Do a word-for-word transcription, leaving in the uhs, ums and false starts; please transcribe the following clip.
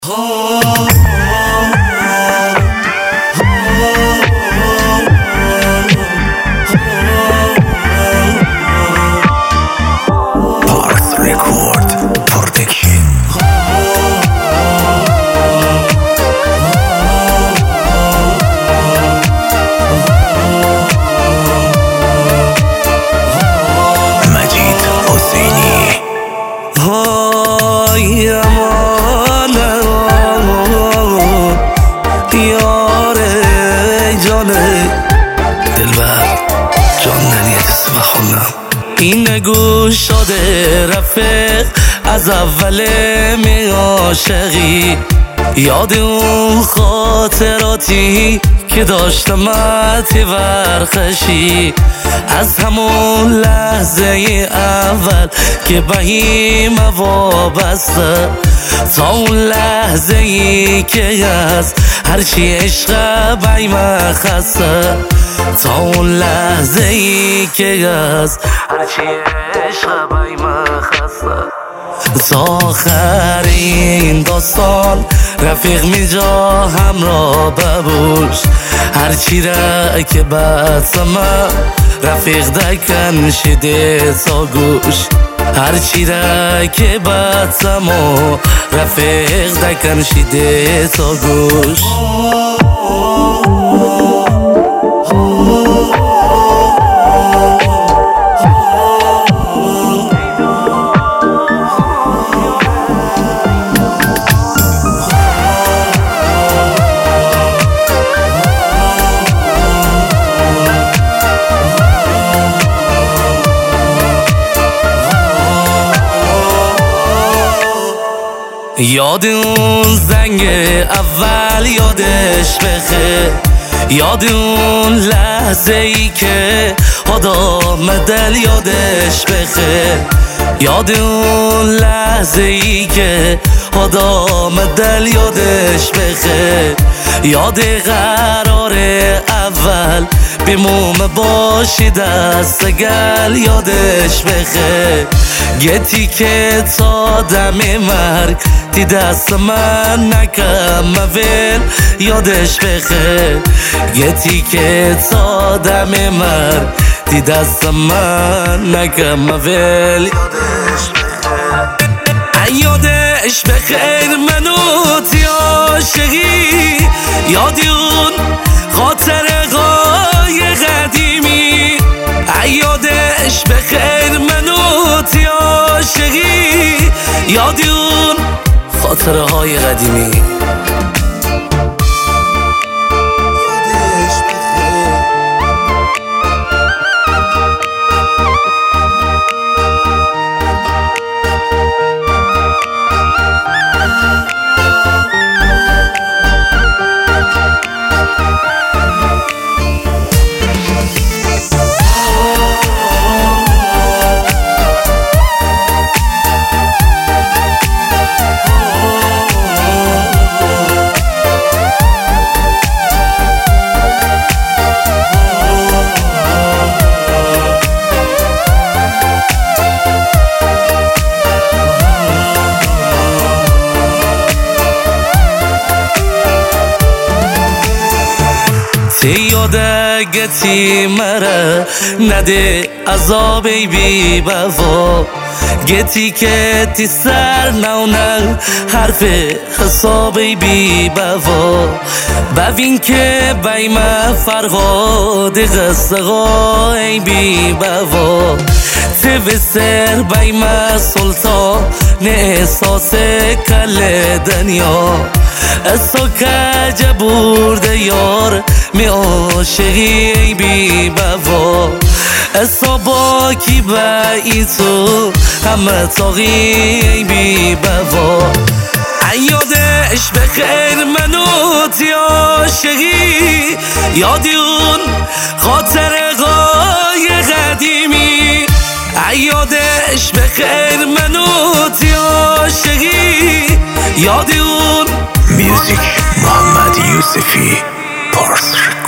Parth Record Protection. Majid Hosseini. های امان یاره جانه دلبر جان ننید اسم خونم این گوش شده رفیق از اول می عاشقی یاد اون خاطراتی که داشتم تی ورخشی از همون لحظه اول که بهیم وابسته تا اون لحظه ای که از هرچی عشق بیم خسته تا اون لحظه ای که از هرچی عشق بیم خسته تا آخر این داستان رفیق میجا همراه ببوش هرچی را که بسمه رفیق دکن شده تا گوش هرچی را که بسمه رفیق دکن شده تا گوش یاد اون زنگ اول یادش بخیر یاد اون لحظه ای که آدم دل یادش بخیر یاد اون لحظه ای که آدم دل یادش بخیر یاد قرار اول بیموم باشی دست گل یادش بخیر گتی که تا دم مرگ تی دست من نکم مویل یادش بخیر گتی که تا دم مرگ تی دست من نکم مویل یادش بخیر یادش بخیر منو تی عاشقی یادی اون خاطر قای قدیمی یادش بخیر منو تی عاشقی یادی اون خاطره های قدیمی تی یاده گتی مره نده عذابی بی بفا گتی که تی سر نونه حرف حسابی بی بفا ببین که بیم فرقاد قصه غای بی بفا تی بسر بیم سلطان احساس کل دنیا اسا کج برده یار می عاشقی ای بی بوا اسا با کی بایی تو همه تاقی ای بی بوا یادش بخیر منو تی عاشقی یادی اون خاطر قای قدیمی یادش بخیر منو تی عاشقی یادی اون Music Muhammad Yusufi Parth